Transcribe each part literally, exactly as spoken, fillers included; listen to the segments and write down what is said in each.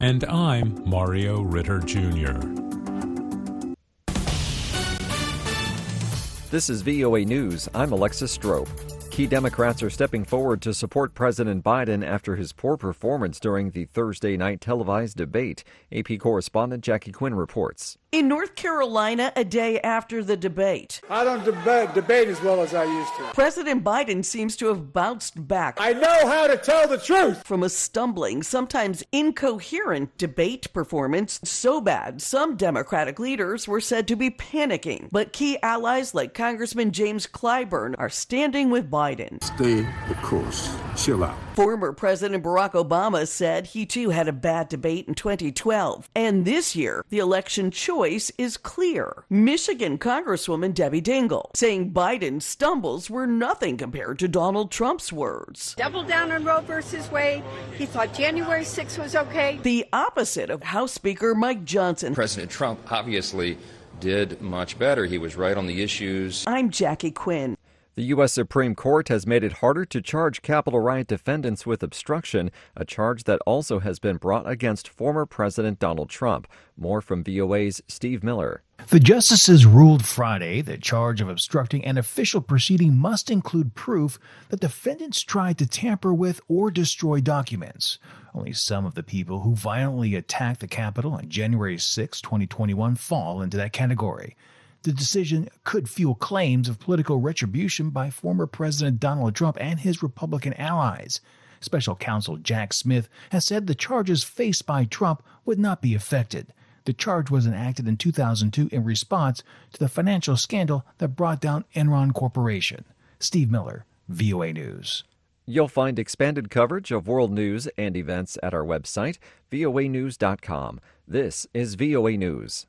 And I'm Mario Ritter Junior This is V O A News. I'm Alexis Strope. Key Democrats are stepping forward to support President Biden after his poor performance during the Thursday night televised debate. A P correspondent Jackie Quinn reports. In North Carolina, a day after the debate, I don't deba- debate as well as I used to. President Biden seems to have bounced back. I know how to tell the truth. From a stumbling, sometimes incoherent debate performance so bad some Democratic leaders were said to be panicking. But key allies like Congressman James Clyburn are standing with Biden. Stay the course. Chill out. Former President Barack Obama said he too had a bad debate in twenty twelve. And this year, the election choice is clear. Michigan Congresswoman Debbie Dingell saying Biden's stumbles were nothing compared to Donald Trump's words. Double down on Roe versus Wade. He thought January sixth was okay. The opposite of House Speaker Mike Johnson. President Trump obviously did much better. He was right on the issues. I'm Jackie Quinn. The U S Supreme Court has made it harder to charge Capitol riot defendants with obstruction, a charge that also has been brought against former President Donald Trump. More from V O A's Steve Miller. The justices ruled Friday that charge of obstructing an official proceeding must include proof that defendants tried to tamper with or destroy documents. Only some of the people who violently attacked the Capitol on January sixth, twenty twenty-one fall into that category. The decision could fuel claims of political retribution by former President Donald Trump and his Republican allies. Special counsel Jack Smith has said the charges faced by Trump would not be affected. The charge was enacted in two thousand two in response to the financial scandal that brought down Enron Corporation. Steve Miller, V O A News. You'll find expanded coverage of world news and events at our website, V O A news dot com. This is V O A News.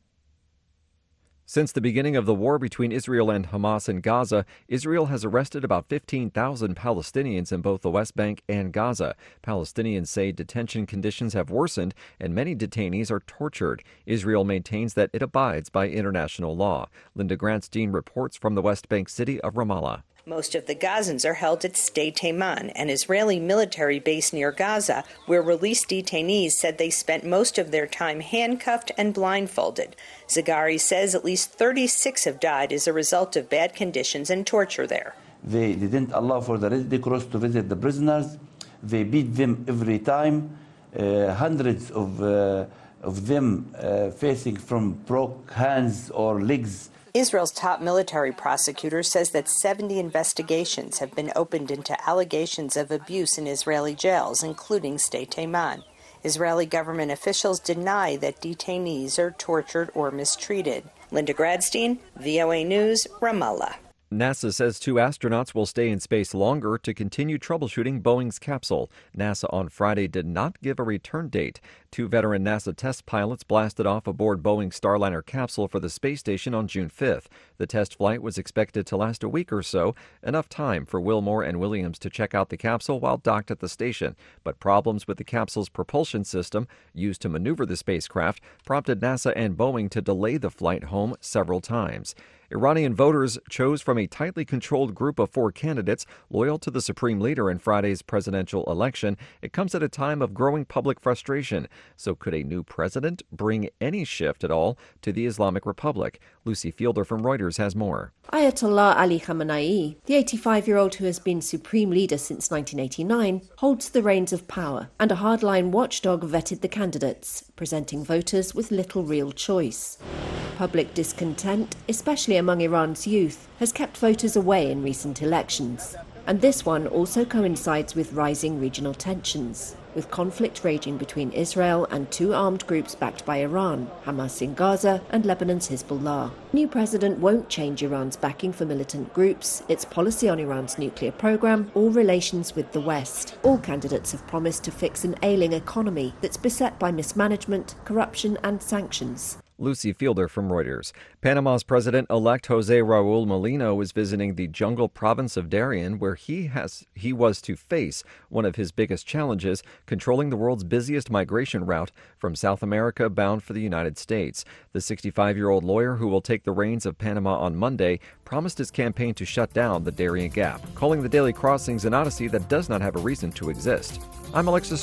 Since the beginning of the war between Israel and Hamas in Gaza, Israel has arrested about fifteen thousand Palestinians in both the West Bank and Gaza. Palestinians say detention conditions have worsened and many detainees are tortured. Israel maintains that it abides by international law. Linda Grantstein reports from the West Bank city of Ramallah. Most of the Gazans are held at Sde Tayman, an Israeli military base near Gaza, where released detainees said they spent most of their time handcuffed and blindfolded. Zagari says at least thirty-six have died as a result of bad conditions and torture there. They didn't allow for the Red Cross to visit the prisoners. They beat them every time. Uh, hundreds of, uh, of them uh, facing from broke hands or legs. Israel's top military prosecutor says that seventy investigations have been opened into allegations of abuse in Israeli jails, including Sde Tayman. Israeli government officials deny that detainees are tortured or mistreated. Linda Gradstein, V O A News, Ramallah. NASA says two astronauts will stay in space longer to continue troubleshooting Boeing's capsule. NASA on Friday did not give a return date. Two veteran NASA test pilots blasted off aboard Boeing's Starliner capsule for the space station on June fifth. The test flight was expected to last a week or so, enough time for Wilmore and Williams to check out the capsule while docked at the station. But problems with the capsule's propulsion system, used to maneuver the spacecraft, prompted NASA and Boeing to delay the flight home several times. Iranian voters chose from a tightly controlled group of four candidates loyal to the supreme leader in Friday's presidential election. It comes at a time of growing public frustration. So could a new president bring any shift at all to the Islamic Republic? Lucy Fielder from Reuters has more. Ayatollah Ali Khamenei, the eighty-five-year-old who has been supreme leader since nineteen eighty-nine, holds the reins of power, and a hardline watchdog vetted the candidates, presenting voters with little real choice. Public discontent, especially among Iran's youth, has kept voters away in recent elections. And this one also coincides with rising regional tensions, with conflict raging between Israel and two armed groups backed by Iran, Hamas in Gaza and Lebanon's Hezbollah. New president won't change Iran's backing for militant groups, its policy on Iran's nuclear program, or relations with the West. All candidates have promised to fix an ailing economy that's beset by mismanagement, corruption and sanctions. Lucy Fielder from Reuters. Panama's president-elect Jose Raul Molino is visiting the jungle province of Darien, where he has he was to face one of his biggest challenges, controlling the world's busiest migration route from South America bound for the United States. The sixty-five-year-old lawyer, who will take the reins of Panama on Monday, promised his campaign to shut down the Darien Gap, calling the Daily Crossings an odyssey that does not have a reason to exist. I'm Alexis